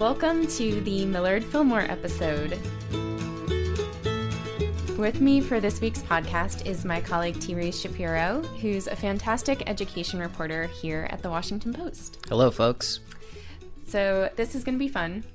Welcome to the Millard Fillmore episode. With me for this week's podcast is my colleague T. Reese Shapiro, who's a fantastic education reporter here at the Washington Post. Hello, folks. So this is going to be fun.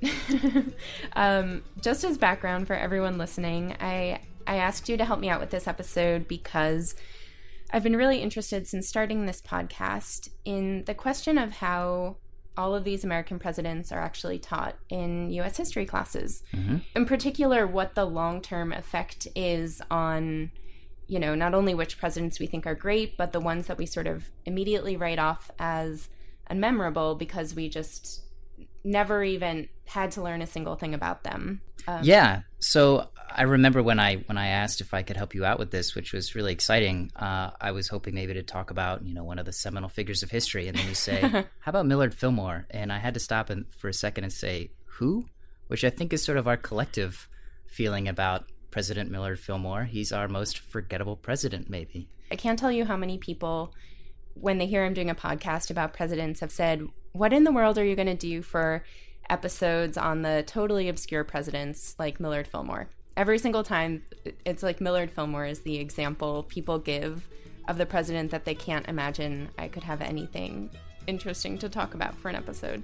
Just as background for everyone listening, I asked you to help me out with this episode because I've been really interested since starting this podcast in the question of how all of these American presidents are actually taught in U.S. history classes. Mm-hmm. In particular, what the long-term effect is on, not only which presidents we think are great, but the ones that we sort of immediately write off as unmemorable because we just never even had to learn a single thing about them. So I remember when I asked if I could help you out with this, which was really exciting, I was hoping maybe to talk about, one of the seminal figures of history. And then you say, how about Millard Fillmore? And I had to stop for a second and say, who? Which I think is sort of our collective feeling about President Millard Fillmore. He's our most forgettable president, maybe. I can't tell you how many people, when they hear I'm doing a podcast about presidents, have said, what in the world are you going to do for episodes on the totally obscure presidents like Millard Fillmore? Every single time, it's like Millard Fillmore is the example people give of the president that they can't imagine I could have anything interesting to talk about for an episode.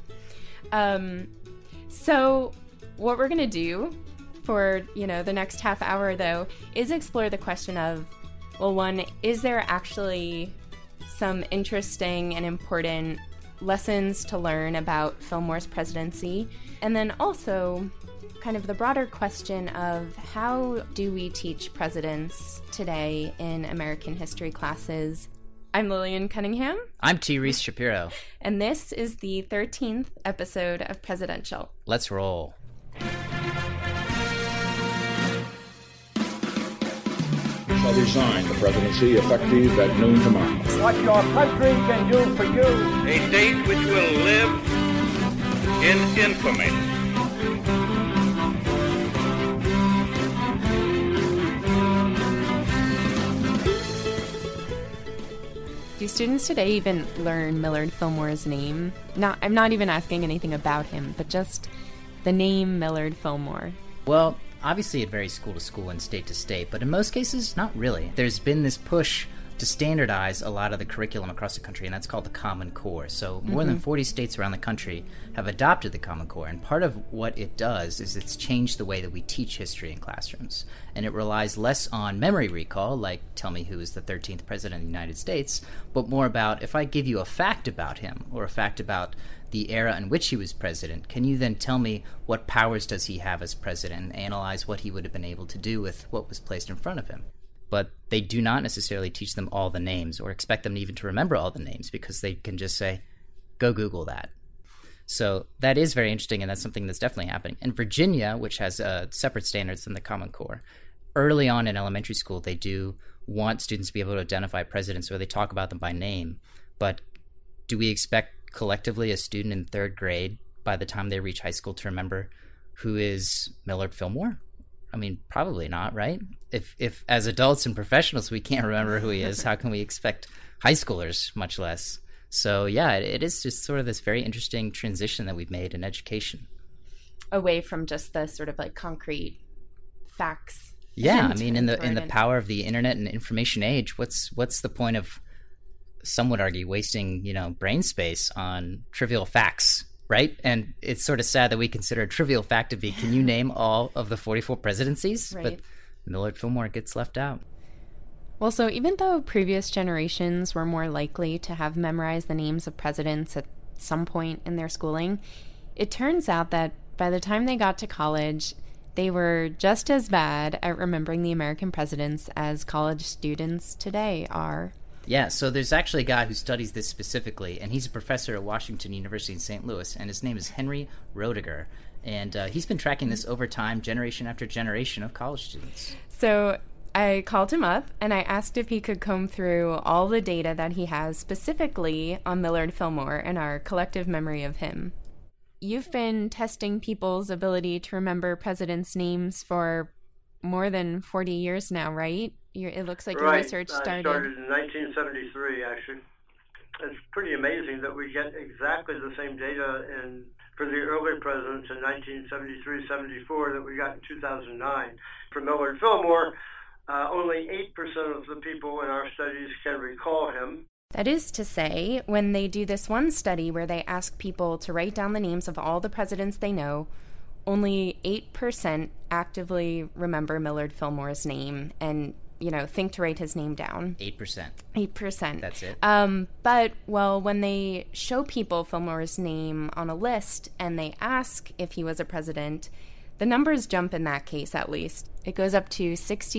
So what we're going to do for, the next half hour, though, is explore the question of, well, one, is there actually some interesting and important lessons to learn about Fillmore's presidency? And then also kind of the broader question of how do we teach presidents today in American history classes? I'm Lillian Cunningham. I'm T. Reese Shapiro. And this is the 13th episode of Presidential. Let's roll. Shall resign the presidency effective at noon tomorrow. What your country can do for you. A date which will live in infamy. Do students today even learn Millard Fillmore's name? I'm not even asking anything about him, but just the name Millard Fillmore. Well, obviously it varies school to school and state to state, but in most cases, not really. There's been this push to standardize a lot of the curriculum across the country, and that's called the Common Core. So more than 40 states around the country have adopted the Common Core, and part of what it does is it's changed the way that we teach history in classrooms. And it relies less on memory recall, like tell me who is the 13th president of the United States, but more about if I give you a fact about him or a fact about the era in which he was president, can you then tell me what powers does he have as president and analyze what he would have been able to do with what was placed in front of him? But they do not necessarily teach them all the names or expect them even to remember all the names because they can just say, go Google that. So that is very interesting, and that's something that's definitely happening. In Virginia, which has separate standards than the Common Core, early on in elementary school, they do want students to be able to identify presidents, or they talk about them by name. But do we expect collectively a student in third grade, by the time they reach high school, to remember who is Millard Fillmore? I mean, probably not, right? If as adults and professionals we can't remember who he is, how can we expect high schoolers, much less? So yeah, it is just sort of this very interesting transition that we've made in education. Away from just the sort of like concrete facts. Yeah, I mean, in the power of the internet and information age, what's the point of, some would argue, wasting, brain space on trivial facts? Right? And it's sort of sad that we consider a trivial fact to be, can you name all of the 44 presidencies? Right. But Millard Fillmore gets left out. Well, so even though previous generations were more likely to have memorized the names of presidents at some point in their schooling, it turns out that by the time they got to college, they were just as bad at remembering the American presidents as college students today are. Yeah, so there's actually a guy who studies this specifically, and he's a professor at Washington University in St. Louis, and his name is Henry Roediger. And he's been tracking this over time, generation after generation of college students. So I called him up, and I asked if he could comb through all the data that he has specifically on Millard Fillmore and our collective memory of him. You've been testing people's ability to remember presidents' names for more than 40 years now, right? It looks like your research started... I started in 1973, actually. it's pretty amazing that we get exactly the same data for the early presidents in 1973-74 that we got in 2009. For Millard Fillmore, only 8% of the people in our studies can recall him. That is to say, when they do this one study where they ask people to write down the names of all the presidents they know, only 8% actively remember Millard Fillmore's name and, think to write his name down. 8%. 8%. That's it. But, when they show people Fillmore's name on a list and they ask if he was a president, the numbers jump in that case, at least. It goes up to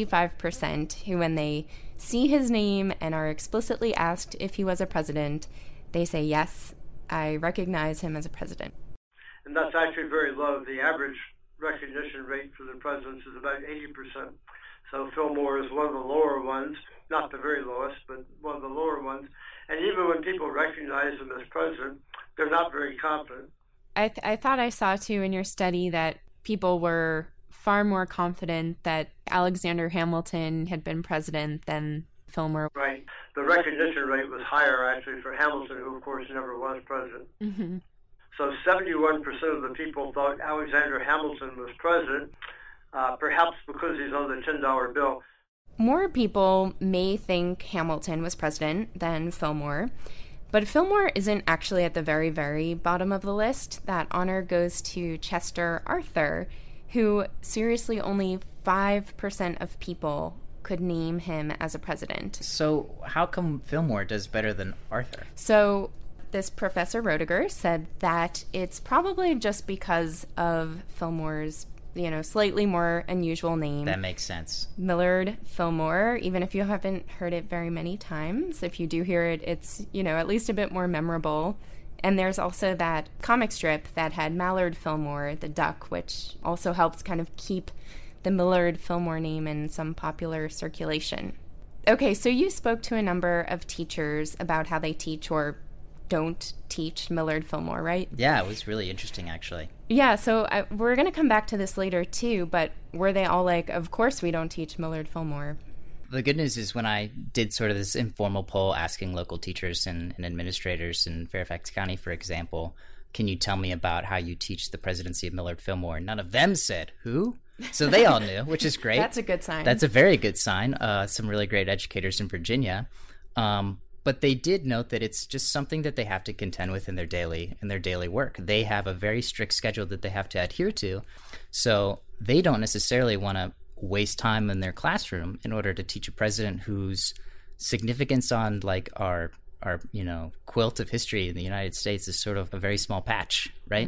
65% who, when they see his name and are explicitly asked if he was a president, they say, yes, I recognize him as a president. And that's actually very low. The average recognition rate for the presidents is about 80%. So Fillmore is one of the lower ones, not the very lowest, but one of the lower ones. And even when people recognize him as president, they're not very confident. I thought I saw, too, in your study that people were far more confident that Alexander Hamilton had been president than Fillmore. Right. The recognition rate was higher, actually, for Hamilton, who, of course, never was president. Mm-hmm. So 71% of the people thought Alexander Hamilton was president, perhaps because he's on the $10 bill. More people may think Hamilton was president than Fillmore, but Fillmore isn't actually at the very, very bottom of the list. That honor goes to Chester Arthur, who seriously only 5% of people could name him as a president. So how come Fillmore does better than Arthur? So this Professor Roediger said that it's probably just because of Fillmore's slightly more unusual name. That makes sense. Millard Fillmore, even if you haven't heard it very many times, if you do hear it, it's, at least a bit more memorable. And there's also that comic strip that had Mallard Fillmore, the duck, which also helps kind of keep the Millard Fillmore name in some popular circulation. Okay, so you spoke to a number of teachers about how they teach or don't teach Millard Fillmore, right? Yeah, it was really interesting, actually. Yeah, so we're going to come back to this later, too, but were they all like, of course we don't teach Millard Fillmore? The good news is when I did sort of this informal poll asking local teachers and administrators in Fairfax County, for example, can you tell me about how you teach the presidency of Millard Fillmore? None of them said, who? So they all knew, which is great. That's a good sign. That's a very good sign. Some really great educators in Virginia. But they did note that it's just something that they have to contend with in their daily work. They have a very strict schedule that they have to adhere to. So they don't necessarily want to waste time in their classroom in order to teach a president whose significance on like our quilt of history in the United States is sort of a very small patch, right?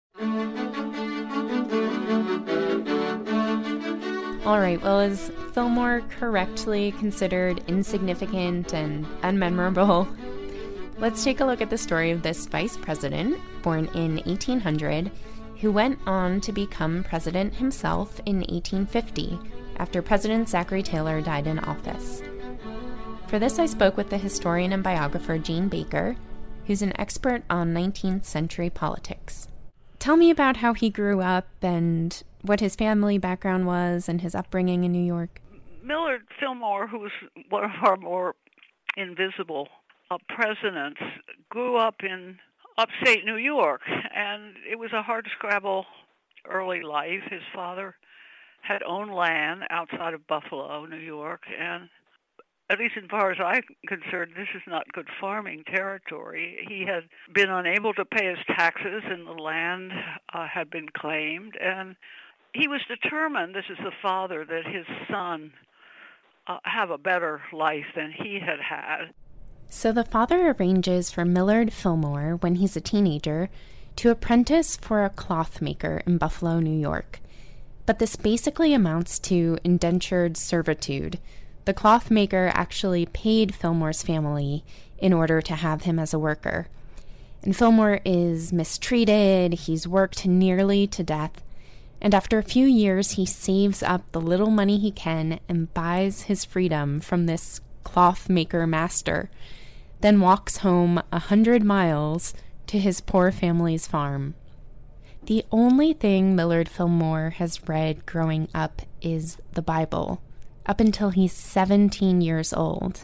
All right, well, is Fillmore correctly considered insignificant and unmemorable? Let's take a look at the story of this vice president, born in 1800, who went on to become president himself in 1850, after President Zachary Taylor died in office. For this, I spoke with the historian and biographer Jean Baker, who's an expert on 19th century politics. Tell me about how he grew up and what his family background was and his upbringing in New York. Millard Fillmore, who was one of our more invisible presidents, grew up in upstate New York, and it was a hard-scrabble early life. His father had owned land outside of Buffalo, New York, and at least as far as I'm concerned, this is not good farming territory. He had been unable to pay his taxes, and the land had been claimed, and he was determined, this is the father, that his son have a better life than he had had. So the father arranges for Millard Fillmore, when he's a teenager, to apprentice for a cloth maker in Buffalo, New York. But this basically amounts to indentured servitude. The cloth maker actually paid Fillmore's family in order to have him as a worker. And Fillmore is mistreated, he's worked nearly to death, and after a few years he saves up the little money he can and buys his freedom from this cloth maker master, then walks home 100 miles to his poor family's farm. The only thing Millard Fillmore has read growing up is the Bible, up until he's 17 years old,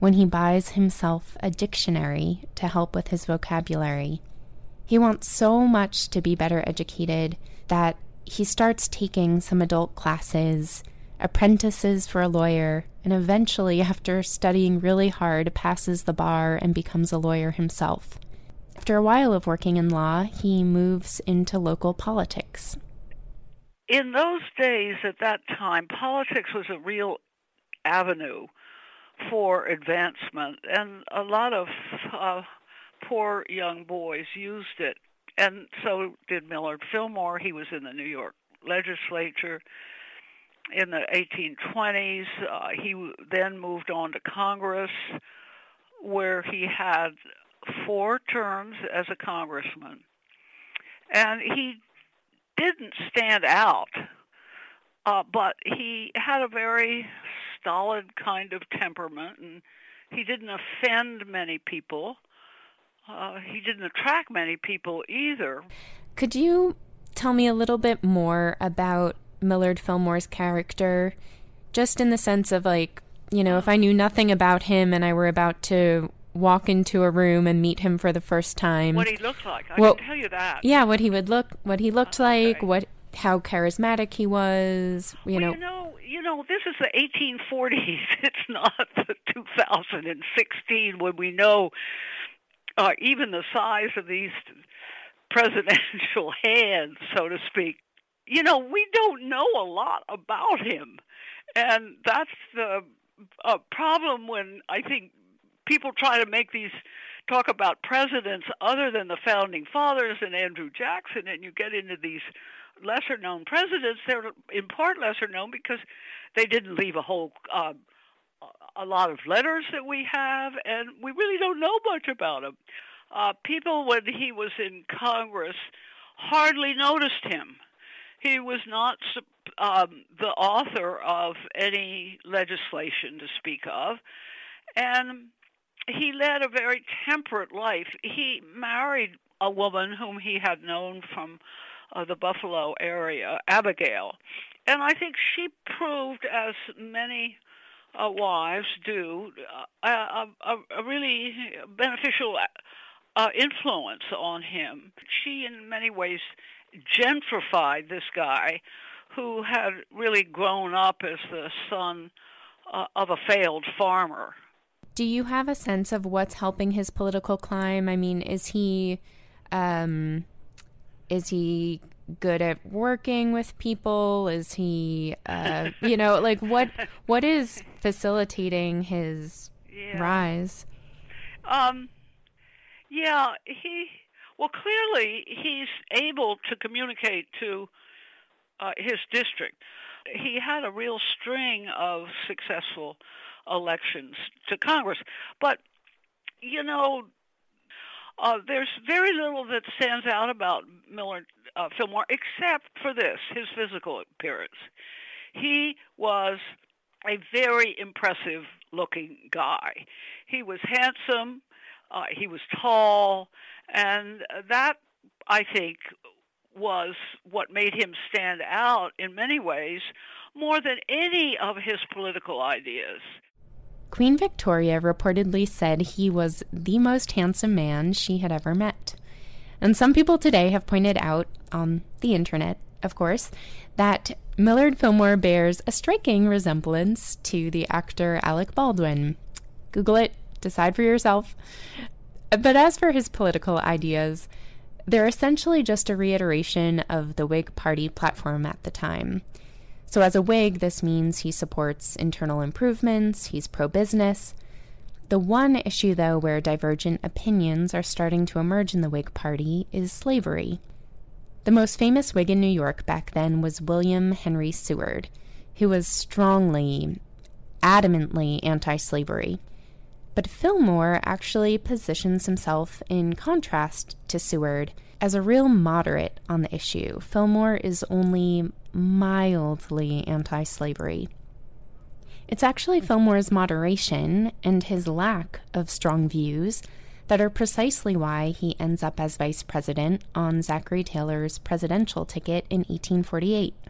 when he buys himself a dictionary to help with his vocabulary. He wants so much to be better educated that he starts taking some adult classes, apprentices for a lawyer, and eventually, after studying really hard, passes the bar and becomes a lawyer himself. After a while of working in law, he moves into local politics. In those days, at that time, politics was a real avenue for advancement, and a lot of poor young boys used it, and so did Millard Fillmore. He was in the New York legislature in the 1820s. He then moved on to Congress, where he had 4 terms as a congressman. And he didn't stand out, but he had a very stolid kind of temperament, and he didn't offend many people. He didn't attract many people either. Could you tell me a little bit more about Millard Fillmore's character, just in the sense of, like, you know, if I knew nothing about him and I were about to walk into a room and meet him for the first time, what he looked like? I can tell you that. Yeah, what he looked like, how charismatic he was. You know, this is the 1840s. It's not the 2016 when we know even the size of these presidential hands, so to speak. You know, we don't know a lot about him, and that's the problem when I think people try to talk about presidents other than the founding fathers and Andrew Jackson, and you get into these lesser-known presidents. They're in part lesser-known because they didn't leave a lot of letters that we have, and we really don't know much about him. People, when he was in Congress, hardly noticed him. He was not the author of any legislation to speak of, and he led a very temperate life. He married a woman whom he had known from the Buffalo area, Abigail, and I think she proved, as many wives do, a really beneficial influence on him. She, in many ways, gentrified this guy who had really grown up as the son of a failed farmer. Do you have a sense of what's helping his political climb? I mean, is he good at working with people? Is he, like what is facilitating his rise? Clearly he's able to communicate to his district. He had a real string of successful elections to Congress. But, there's very little that stands out about Millard Fillmore except for this, his physical appearance. He was a very impressive-looking guy. He was handsome, he was tall, and that, I think, was what made him stand out in many ways more than any of his political ideas. Queen Victoria reportedly said he was the most handsome man she had ever met. And some people today have pointed out, on the internet, of course, that Millard Fillmore bears a striking resemblance to the actor Alec Baldwin. Google it, decide for yourself. But as for his political ideas, they're essentially just a reiteration of the Whig Party platform at the time. So as a Whig, this means he supports internal improvements, he's pro-business. The one issue, though, where divergent opinions are starting to emerge in the Whig Party is slavery. The most famous Whig in New York back then was William Henry Seward, who was strongly, adamantly anti-slavery. But Fillmore actually positions himself in contrast to Seward as a real moderate on the issue. Fillmore is only mildly anti-slavery. It's actually Fillmore's moderation and his lack of strong views that are precisely why he ends up as vice president on Zachary Taylor's presidential ticket in 1848.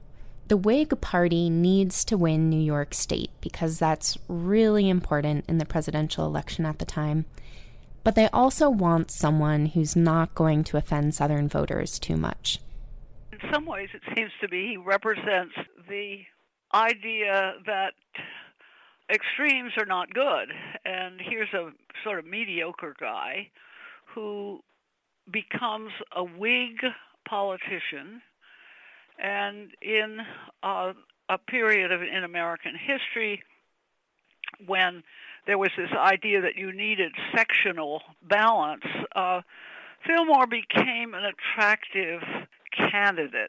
The Whig Party needs to win New York State because that's really important in the presidential election at the time. But they also want someone who's not going to offend Southern voters too much. In some ways, it seems to me he represents the idea that extremes are not good. And here's a sort of mediocre guy who becomes a Whig politician, and in a period in American history when there was this idea that you needed sectional balance, Fillmore became an attractive candidate.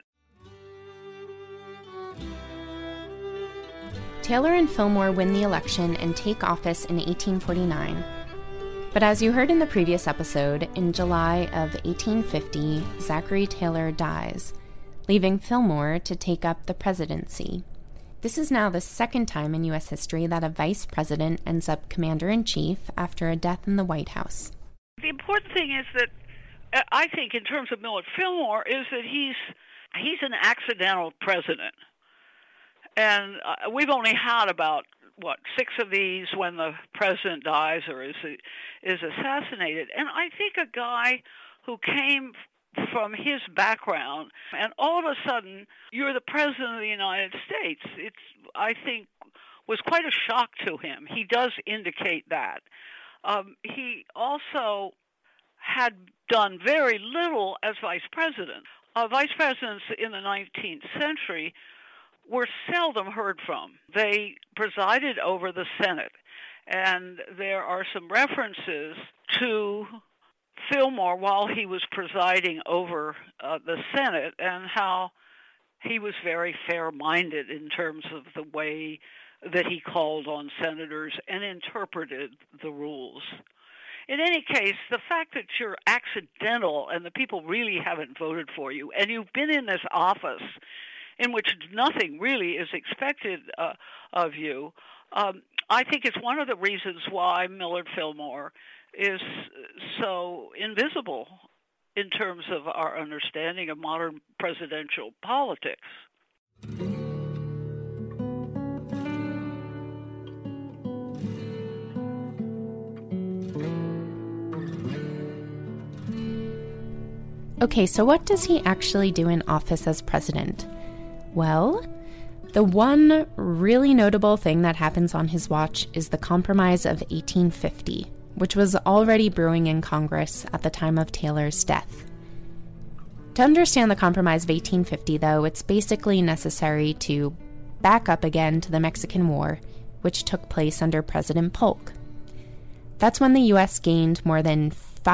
Taylor and Fillmore win the election and take office in 1849. But as you heard in the previous episode, in July of 1850, Zachary Taylor dies, leaving Fillmore to take up the presidency. This is now the second time in U.S. history that a vice president ends up commander-in-chief after a death in the White House. The important thing is that, I think, in terms of Millard Fillmore, is that he's an accidental president. And we've only had about, 6 of these when the president dies or is assassinated. And I think a guy who came from his background, and all of a sudden, you're the president of the United States, I think, was quite a shock to him. He does indicate that. He also had done very little as vice president. Vice presidents in the 19th century were seldom heard from. They presided over the Senate, and there are some references to Fillmore while he was presiding over the Senate and how he was very fair-minded in terms of the way that he called on senators and interpreted the rules. In any case, the fact that you're accidental and the people really haven't voted for you, and you've been in this office in which nothing really is expected of you, I think it's one of the reasons why Millard Fillmore is so invisible in terms of our understanding of modern presidential politics. Okay, so what does he actually do in office as president? Well, the one really notable thing that happens on his watch is the Compromise of 1850, which was already brewing in Congress at the time of Taylor's death. To understand the Compromise of 1850, though, it's basically necessary to back up again to the Mexican War, which took place under President Polk. That's when the U.S. gained more than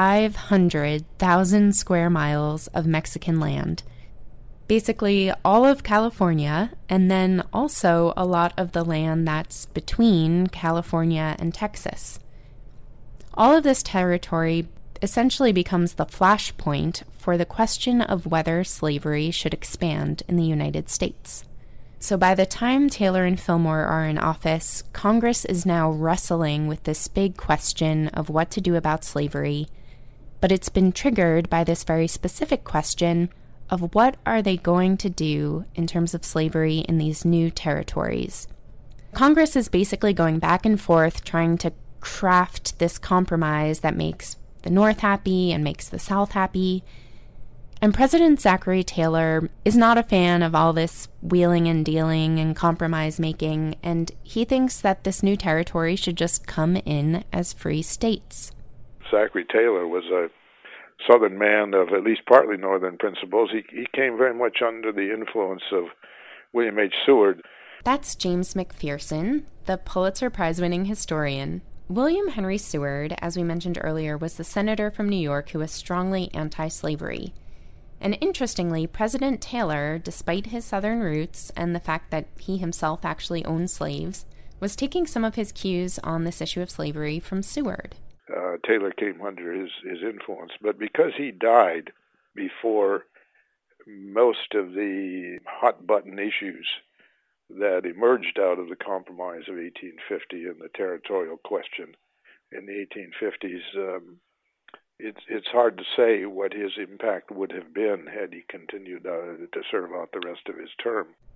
500,000 square miles of Mexican land, basically all of California, and then also a lot of the land that's between California and Texas. All of this territory essentially becomes the flashpoint for the question of whether slavery should expand in the United States. So by the time Taylor and Fillmore are in office, Congress is now wrestling with this big question of what to do about slavery, but it's been triggered by this very specific question of what are they going to do in terms of slavery in these new territories. Congress is basically going back and forth trying to craft this compromise that makes the North happy and makes the South happy. And President Zachary Taylor is not a fan of all this wheeling and dealing and compromise making, and he thinks that this new territory should just come in as free states. Zachary Taylor was a Southern man of at least partly Northern principles. He came very much under the influence of William H. Seward. That's James McPherson, the Pulitzer Prize-winning historian. William Henry Seward, as we mentioned earlier, was the senator from New York who was strongly anti-slavery. And interestingly, President Taylor, despite his Southern roots and the fact that he himself actually owned slaves, was taking some of his cues on this issue of slavery from Seward. Taylor came under his influence, but because he died before most of the hot-button issues that emerged out of the Compromise of 1850 and the territorial question in the 1850s, it's hard to say what his impact would have been had he continued to serve out the rest of his term.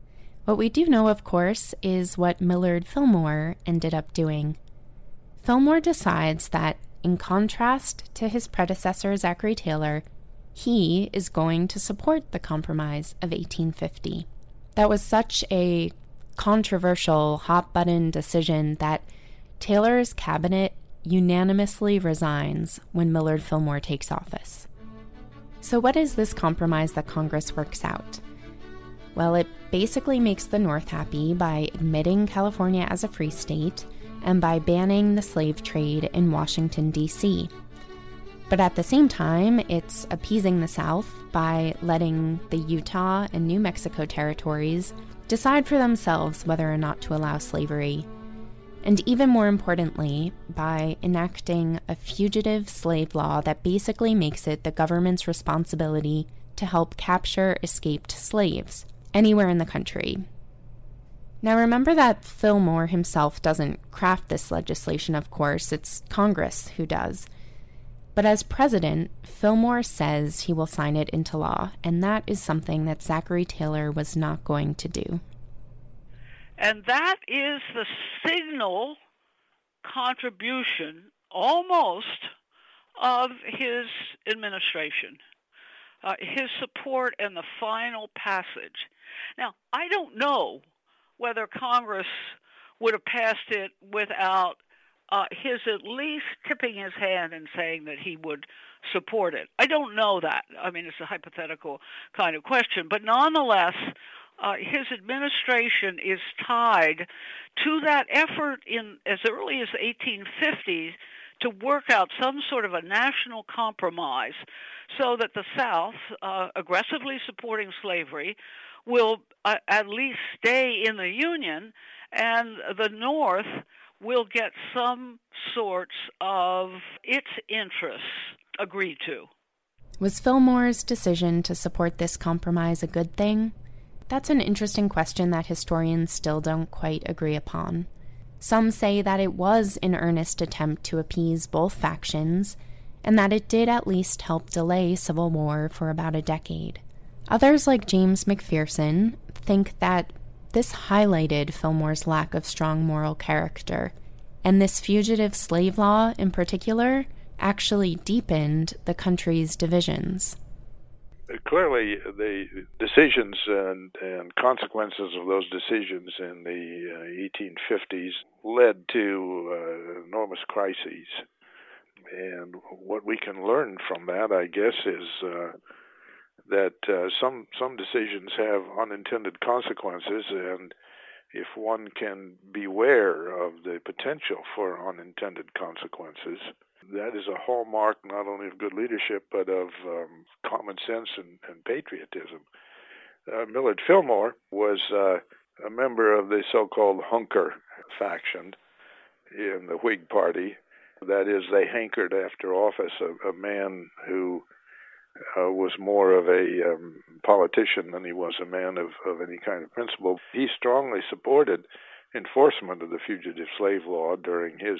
What we do know, of course, is what Millard Fillmore ended up doing. Fillmore decides that, in contrast to his predecessor Zachary Taylor, he is going to support the Compromise of 1850. That was such a controversial, hot-button decision that Taylor's cabinet unanimously resigns when Millard Fillmore takes office. So what is this compromise that Congress works out? Well, it basically makes the North happy by admitting California as a free state and by banning the slave trade in Washington, D.C. But at the same time, it's appeasing the South by letting the Utah and New Mexico territories decide for themselves whether or not to allow slavery. And even more importantly, by enacting a fugitive slave law that basically makes it the government's responsibility to help capture escaped slaves anywhere in the country. Now remember that Fillmore himself doesn't craft this legislation, of course, it's Congress who does. But as president, Fillmore says he will sign it into law, and that is something that Zachary Taylor was not going to do. And that is the signal contribution, almost, of his administration, his support and the final passage. Now, I don't know whether Congress would have passed it without his at least tipping his hand and saying that he would support it. I don't know that. I mean, it's a hypothetical kind of question. But nonetheless, his administration is tied to that effort in as early as the 1850s to work out some sort of a national compromise so that the South, aggressively supporting slavery, will at least stay in the Union, and the North will get some sorts of its interests agreed to. Was Fillmore's decision to support this compromise a good thing? That's an interesting question that historians still don't quite agree upon. Some say that it was an earnest attempt to appease both factions, and that it did at least help delay civil war for about a decade. Others, like James McPherson, think that this highlighted Fillmore's lack of strong moral character, and this fugitive slave law in particular actually deepened the country's divisions. Clearly, the decisions and consequences of those decisions in the 1850s led to enormous crises. And what we can learn from that, I guess, is that some decisions have unintended consequences, and if one can beware of the potential for unintended consequences, that is a hallmark not only of good leadership, but of common sense and patriotism. Millard Fillmore was a member of the so-called Hunker faction in the Whig Party. That is, they hankered after office a man who was more of a politician than he was a man of any kind of principle. He strongly supported enforcement of the fugitive slave law during his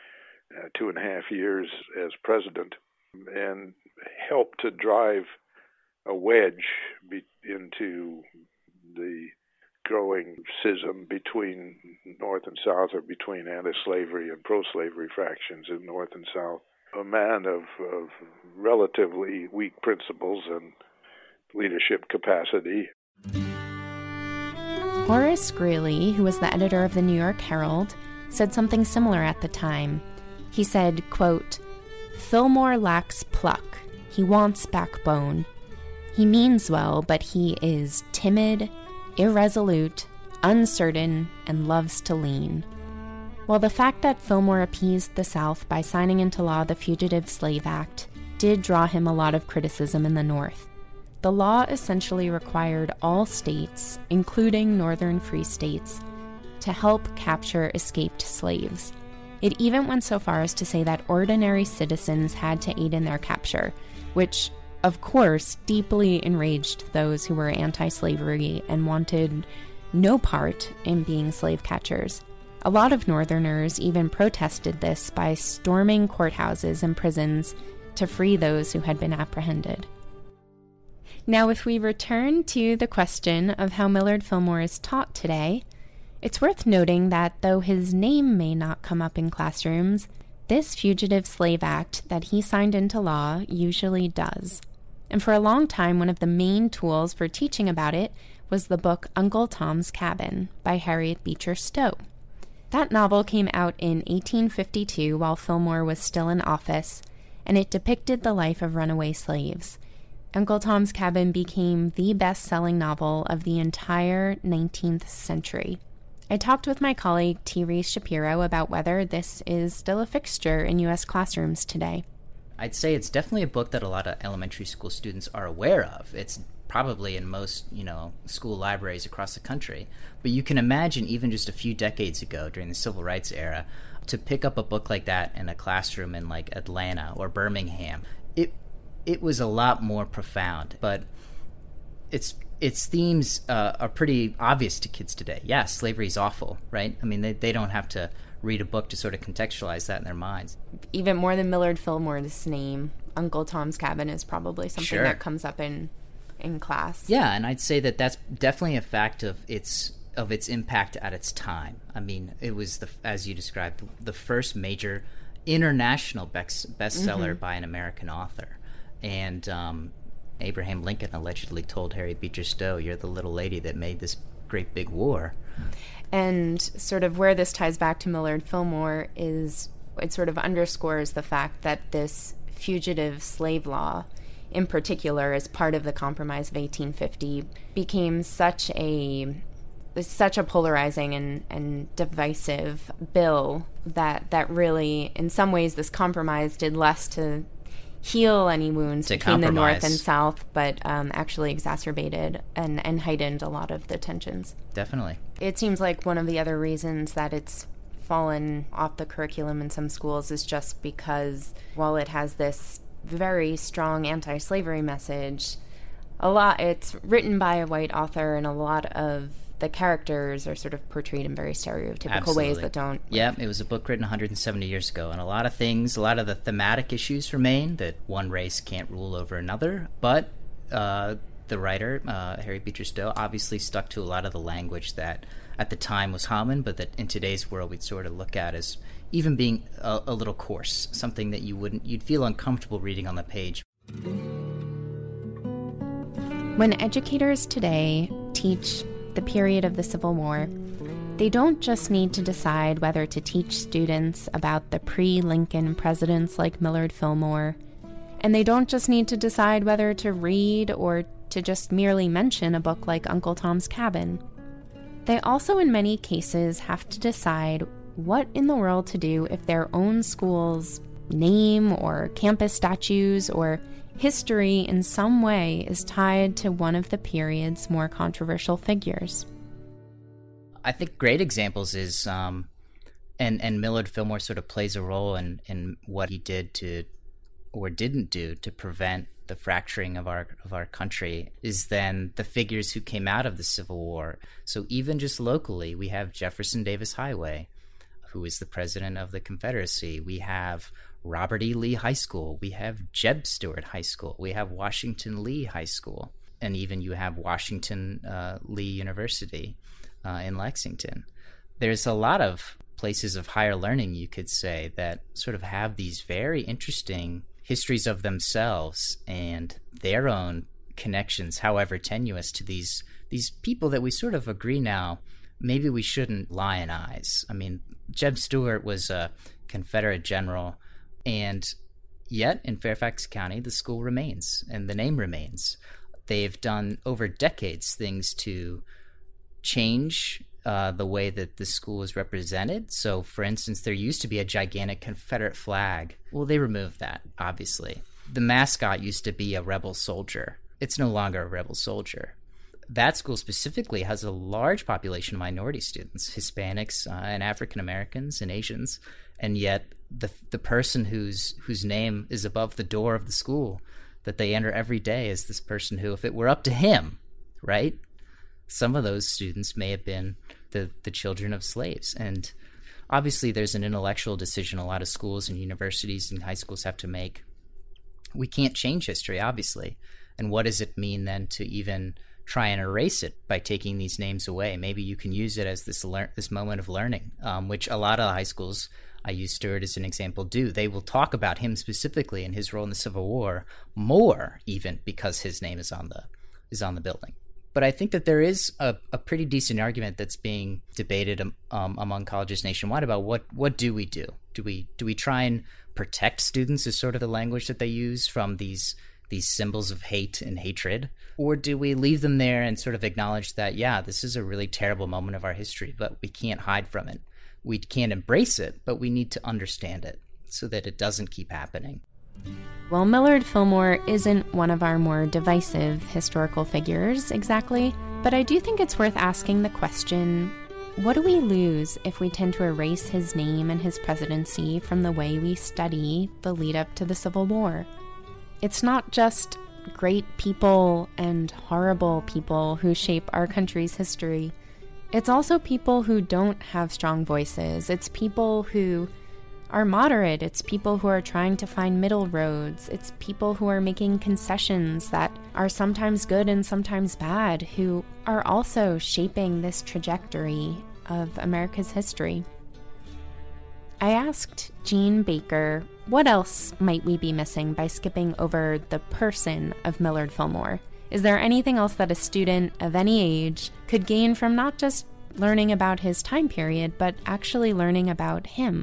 2.5 years as president, and helped to drive a wedge into the growing schism between North and South, or between anti-slavery and pro-slavery factions in North and South. A man of relatively weak principles and leadership capacity. Horace Greeley, who was the editor of the New York Herald, said something similar at the time. He said, quote, "Fillmore lacks pluck. He wants backbone. He means well, but he is timid, irresolute, uncertain, and loves to lean." While the fact that Fillmore appeased the South by signing into law the Fugitive Slave Act did draw him a lot of criticism in the North, the law essentially required all states, including northern free states, to help capture escaped slaves. It even went so far as to say that ordinary citizens had to aid in their capture, which, of course, deeply enraged those who were anti-slavery and wanted no part in being slave catchers. A lot of Northerners even protested this by storming courthouses and prisons to free those who had been apprehended. Now, if we return to the question of how Millard Fillmore is taught today, it's worth noting that though his name may not come up in classrooms, this Fugitive Slave Act that he signed into law usually does. And for a long time, one of the main tools for teaching about it was the book Uncle Tom's Cabin by Harriet Beecher Stowe. That novel came out in 1852 while Fillmore was still in office, and it depicted the life of runaway slaves. Uncle Tom's Cabin became the best-selling novel of the entire 19th century. I talked with my colleague T. Reese Shapiro about whether this is still a fixture in U.S. classrooms today. I'd say it's definitely a book that a lot of elementary school students are aware of. It's probably in most, school libraries across the country. But you can imagine even just a few decades ago during the Civil Rights era, to pick up a book like that in a classroom in like Atlanta or Birmingham, it was a lot more profound. But its themes are pretty obvious to kids today. Yeah, slavery is awful, right? I mean, they don't have to read a book to sort of contextualize that in their minds. Even more than Millard Fillmore's name, Uncle Tom's Cabin is probably something that comes up in class. Yeah, and I'd say that that's definitely a fact of its impact at its time. I mean, it was, as you described, the first major international bestseller by an American author. And Abraham Lincoln allegedly told Harriet Beecher Stowe, "You're the little lady that made this great big war." And sort of where this ties back to Millard Fillmore is it sort of underscores the fact that this fugitive slave law, in particular, as part of the Compromise of 1850, became such a polarizing and divisive bill that really, in some ways, this compromise did less to heal any wounds between the North and South, but actually exacerbated and heightened a lot of the tensions. Definitely. It seems like one of the other reasons that it's fallen off the curriculum in some schools is just because, while it has this very strong anti-slavery message, it's written by a white author, and a lot of the characters are sort of portrayed in very stereotypical ways that don't... Yeah, it was a book written 170 years ago, and a lot of the thematic issues remain, that one race can't rule over another, but the writer, Harriet Beecher Stowe, obviously stuck to a lot of the language that at the time was common, but that in today's world we'd sort of look at as even being a little coarse, something that you'd feel uncomfortable reading on the page. When educators today teach the period of the Civil War, they don't just need to decide whether to teach students about the pre-Lincoln presidents like Millard Fillmore, and they don't just need to decide whether to read or to just merely mention a book like Uncle Tom's Cabin. They also, in many cases, have to decide what in the world to do if their own school's name or campus statues or history in some way is tied to one of the period's more controversial figures. I think great examples is, and Millard Fillmore sort of plays a role in what he did to, or didn't do, to prevent the fracturing of our country, is then the figures who came out of the Civil War. So even just locally, we have Jefferson Davis Highway, who is the president of the Confederacy. We have Robert E. Lee High School. We have Jeb Stuart High School. We have Washington Lee High School. And even you have Washington Lee University in Lexington. There's a lot of places of higher learning, you could say, that sort of have these very interesting histories of themselves and their own connections, however tenuous, to these people that we sort of agree now maybe we shouldn't lionize. I mean, Jeb Stuart was a Confederate general, and yet in Fairfax County the school remains and the name remains. They've done over decades things to change the way that the school is represented. So, for instance, there used to be a gigantic Confederate flag. Well, they removed that, obviously. The mascot used to be a rebel soldier. It's no longer a rebel soldier. That school specifically has a large population of minority students, Hispanics and African Americans and Asians, and yet the person whose name is above the door of the school that they enter every day is this person who, if it were up to him, right, some of those students may have been the children of slaves. And obviously there's an intellectual decision a lot of schools and universities and high schools have to make. We can't change history, obviously. And what does it mean then to even try and erase it by taking these names away? Maybe you can use it as this moment of learning, which a lot of high schools, I use Stewart as an example, do. They will talk about him specifically and his role in the Civil War more even because his name is on the building. But I think that there is a pretty decent argument that's being debated among colleges nationwide about what do we do? Do we try and protect students, is sort of the language that they use, from these symbols of hate and hatred? Or do we leave them there and sort of acknowledge that, yeah, this is a really terrible moment of our history, but we can't hide from it. We can't embrace it, but we need to understand it so that it doesn't keep happening. Well, Millard Fillmore isn't one of our more divisive historical figures exactly, but I do think it's worth asking the question, what do we lose if we tend to erase his name and his presidency from the way we study the lead up to the Civil War? It's not just great people and horrible people who shape our country's history. It's also people who don't have strong voices. It's people who are moderate. It's people who are trying to find middle roads. It's people who are making concessions that are sometimes good and sometimes bad, who are also shaping this trajectory of America's history. I asked Jean Baker, what else might we be missing by skipping over the person of Millard Fillmore? Is there anything else that a student of any age could gain from not just learning about his time period, but actually learning about him?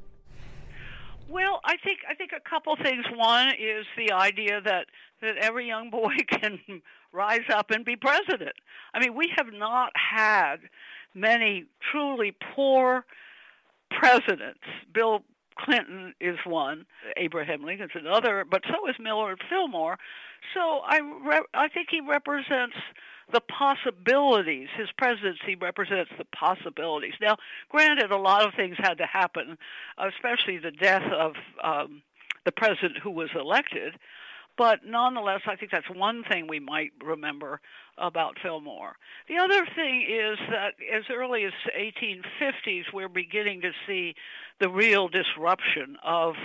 Well, I think a couple things. One is the idea that every young boy can rise up and be president. I mean, we have not had many truly poor presidents. Bill Clinton is one, Abraham Lincoln's another, but so is Millard Fillmore. So I think he represents the possibilities. His presidency represents the possibilities. Now, granted, a lot of things had to happen, especially the death of the president who was elected. But nonetheless, I think that's one thing we might remember about Fillmore. The other thing is that as early as 1850s, we're beginning to see the real disruption of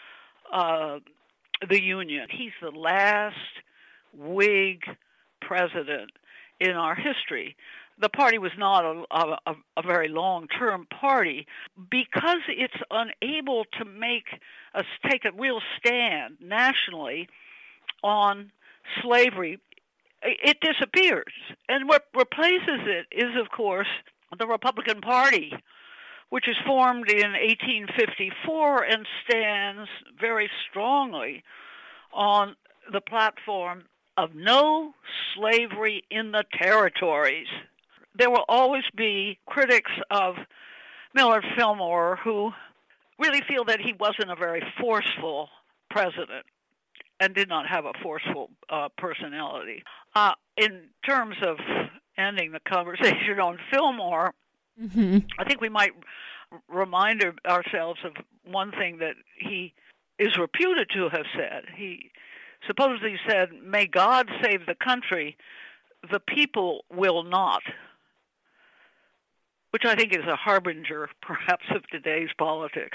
the Union. He's the last Whig president in our history. The party was not a very long-term party because it's unable to take a real stand nationally on slavery. It disappears. And what replaces it is, of course, the Republican Party, which is formed in 1854 and stands very strongly on the platform of no slavery in the territories. There will always be critics of Millard Fillmore who really feel that he wasn't a very forceful president and did not have a forceful personality. In terms of ending the conversation on Fillmore, I think we might remind ourselves of one thing that he is reputed to have said. He supposedly said, "May God save the country, the people will not," which I think is a harbinger, perhaps, of today's politics.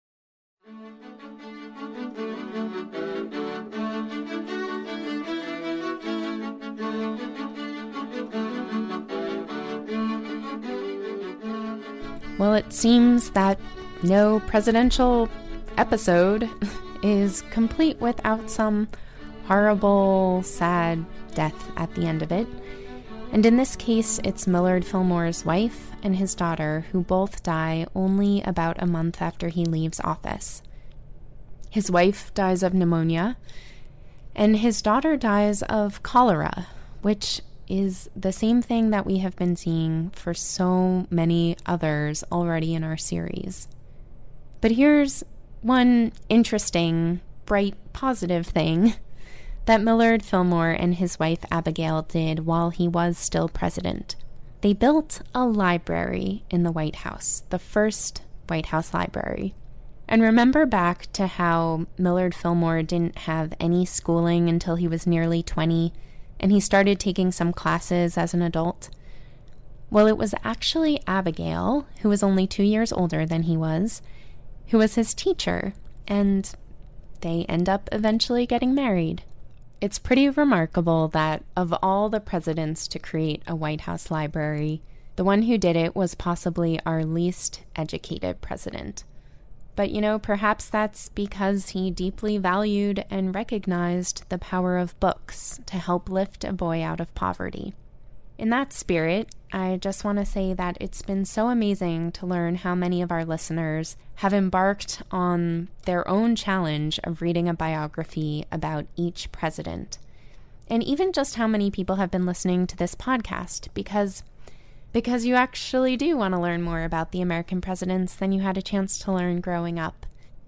Well, it seems that no presidential episode is complete without some horrible, sad death at the end of it. And in this case, it's Millard Fillmore's wife and his daughter who both die only about a month after he leaves office. His wife dies of pneumonia, and his daughter dies of cholera, which is the same thing that we have been seeing for so many others already in our series. But here's one interesting, bright, positive thing that Millard Fillmore and his wife Abigail did while he was still president. They built a library in the White House, the first White House library. And remember back to how Millard Fillmore didn't have any schooling until he was nearly 20, and he started taking some classes as an adult? Well, it was actually Abigail, who was only 2 years older than he was, who was his teacher, and they end up eventually getting married. It's pretty remarkable that of all the presidents to create a White House library, the one who did it was possibly our least educated president. But, perhaps that's because he deeply valued and recognized the power of books to help lift a boy out of poverty. In that spirit, I just want to say that it's been so amazing to learn how many of our listeners have embarked on their own challenge of reading a biography about each president. And even just how many people have been listening to this podcast, because you actually do want to learn more about the American presidents than you had a chance to learn growing up.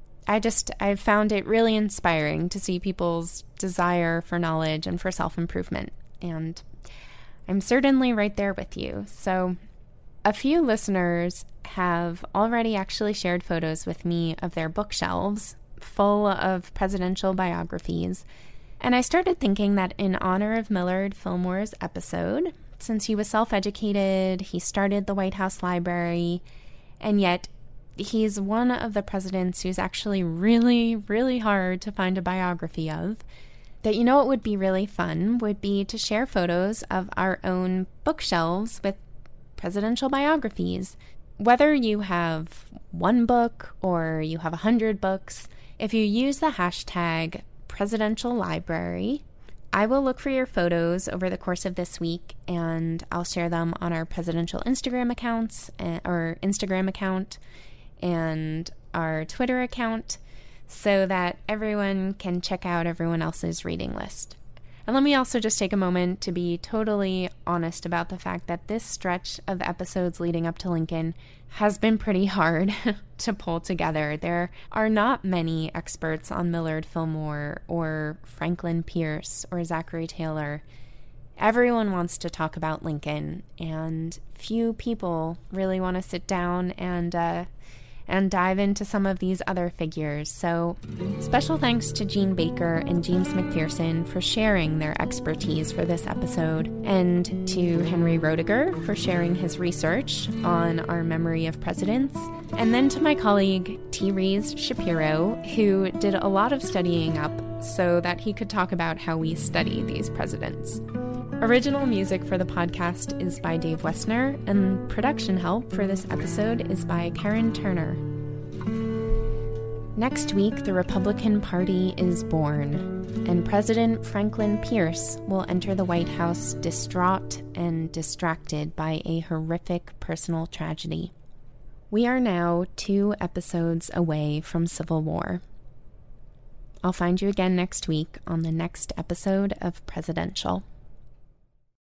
I've found it really inspiring to see people's desire for knowledge and for self-improvement, and I'm certainly right there with you. So a few listeners have already actually shared photos with me of their bookshelves full of presidential biographies, and I started thinking that in honor of Millard Fillmore's episode, since he was self-educated, he started the White House Library, and yet he's one of the presidents who's actually really, really hard to find a biography of, that what would be really fun would be to share photos of our own bookshelves with presidential biographies. Whether you have one book or you have 100 books, if you use the hashtag presidential library, I will look for your photos over the course of this week, and I'll share them on our presidential Instagram accounts, or Instagram account, and our Twitter account, so that everyone can check out everyone else's reading list. And let me also just take a moment to be totally honest about the fact that this stretch of episodes leading up to Lincoln has been pretty hard to pull together. There are not many experts on Millard Fillmore or Franklin Pierce or Zachary Taylor. Everyone wants to talk about Lincoln, and few people really want to sit down and dive into some of these other figures. So special thanks to Jean Baker and James McPherson for sharing their expertise for this episode, and to Henry Roediger for sharing his research on our memory of presidents, and then to my colleague T. Rees Shapiro, who did a lot of studying up so that he could talk about how we study these presidents. Original music for the podcast is by Dave Westner, and production help for this episode is by Karen Turner. Next week, the Republican Party is born, and President Franklin Pierce will enter the White House distraught and distracted by a horrific personal tragedy. We are now 2 episodes away from civil war. I'll find you again next week on the next episode of Presidential.